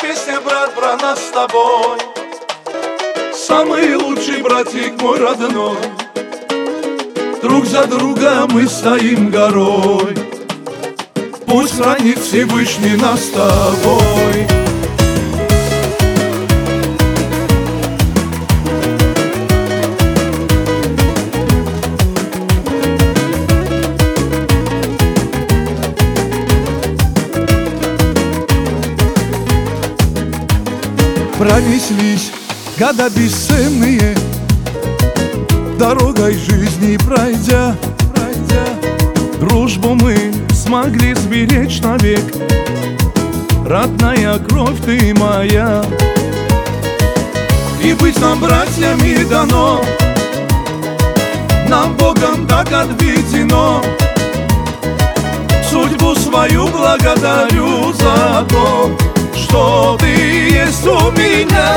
песня, брат, про нас с тобой. Самый лучший братик мой родной. Друг за друга мы стоим горой. Пусть хранит Всевышний нас с тобой. Пронеслись года бесценные, дорогой жизни пройдя, дружбу мы смогли сберечь навек. Родная кровь ты моя, и быть нам братьями дано, нам Богом так отведено. Судьбу свою благодарю за то, что ты есть у меня.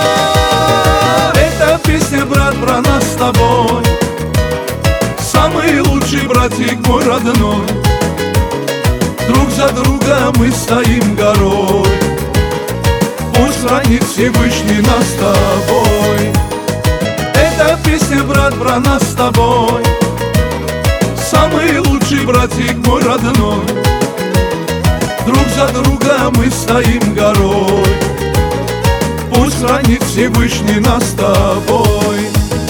Эта песня, брат, про нас с тобой. Самый лучший братик мой родной. Друг за друга мы стоим горой. Пусть хранит Всевышний нас с тобой. Эта песня, брат, про нас с тобой. Самый лучший братик мой родной. Друг за друга мы стоим горой. Пусть хранит Всевышний нас с тобой.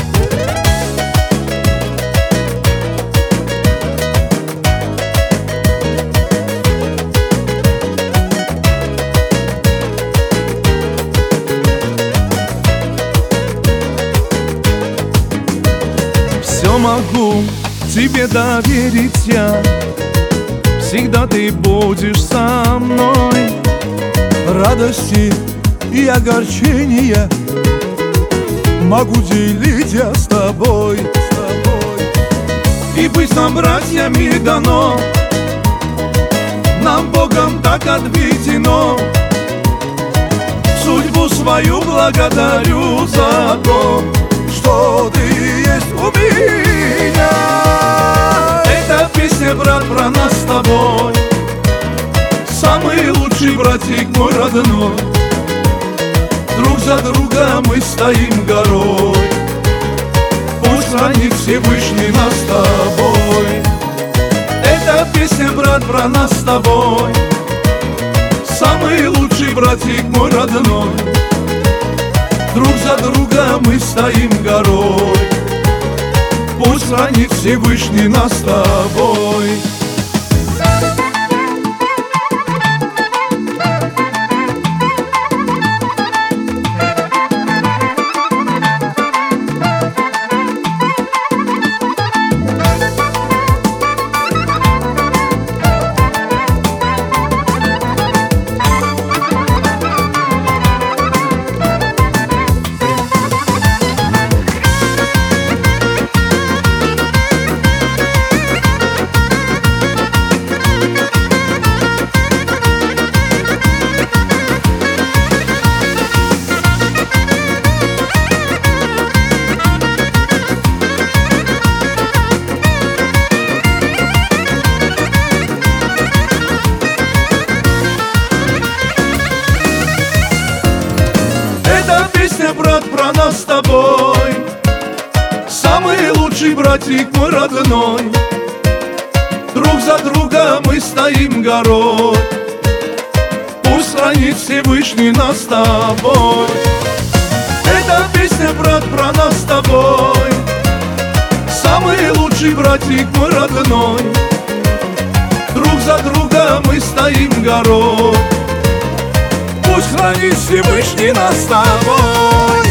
все могу тебе доверить я. Всегда ты будешь со мной. Радости и огорчения могу делить я с тобой. И быть нам братьями дано, нам Богом так отведено. Судьбу свою благодарю за то, что ты есть у меня. Эта песня, брат, про нас с тобой. Самый лучший братик мой родной. Друг за друга мы стоим горой. Пусть хранит Всевышний нас с тобой. Эта песня, брат, про нас с тобой. Самый лучший братик мой родной. Друг за друга мы стоим горой. Пусть хранит Всевышний нас с тобой. Брат, про нас с тобой. Самый лучший братик мой родной. Друг за друга мы стоим горой. Пусть хранит Всевышний нас с тобой. Эта песня, брат, про нас с тобой. Самый лучший братик мой родной. Друг за друга мы стоим горой. Пусть хранит Всевышний нас с тобой.